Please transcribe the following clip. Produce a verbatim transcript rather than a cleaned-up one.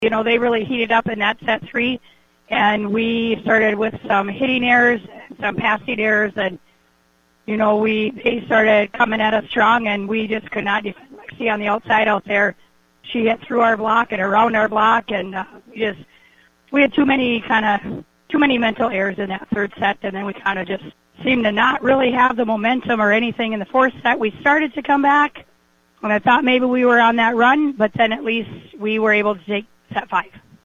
You know, they really heated up in that set three, and we started with some hitting errors, some passing errors, and, you know, we they started coming at us strong, and we just could not defend. Like, see on the outside out there, she hit through our block and around our block, and uh, we just we had too many kind of too many mental errors in that third set, and then we kind of just seemed to not really have the momentum or anything in the fourth set. We started to come back, and I thought maybe we were on that run, but then at least we were able to take set five.